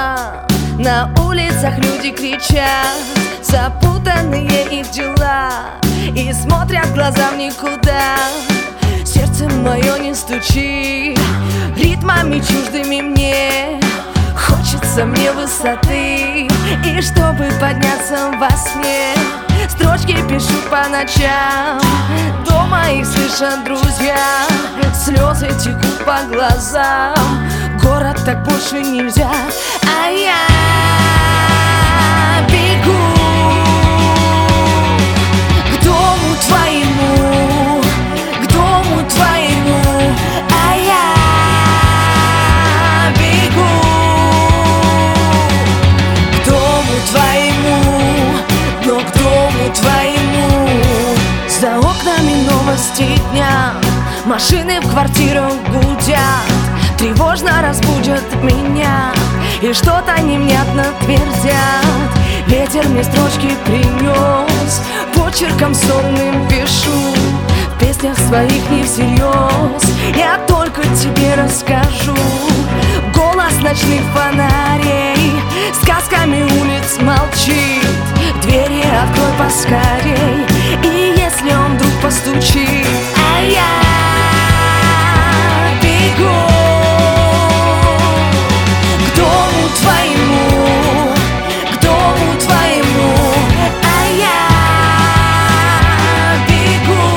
ума. На улицах люди кричат, запутанные их дела, и смотрят глазам никуда. Сердце мое не стучит ритмами чуждыми мне. Хочется мне высоты, и чтобы подняться во сне, строчки пишу по ночам. Дома их слышат друзья, слезы текут по глазам. Город так больше нельзя, а я бегу к дому твоему, к дому твоему, а я бегу к дому твоему, но к дому твоему. За окнами новости дня, машины в квартирах гудят, тревожно разбудят меня и что-то невнятно твердят. Ветер мне строчки принес, почерком сонным пишу, в песнях своих не всерьез я только тебе расскажу. Голос ночных фонарей сказками улиц молчит, двери открой поскорей, и если он вдруг постучит, а я бегу к дому твоему, к дому твоему, а я бегу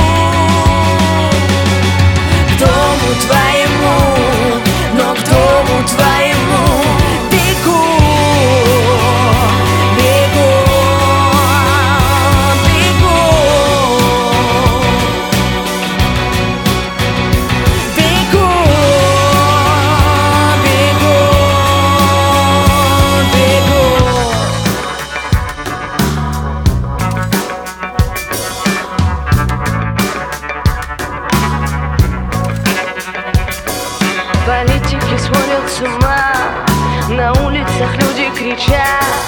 к дому твоему, но к дому твоему бегу, бегу, бегу, бегу, бегу, бегу. Политики сводят с ума, на улицах люди кричат,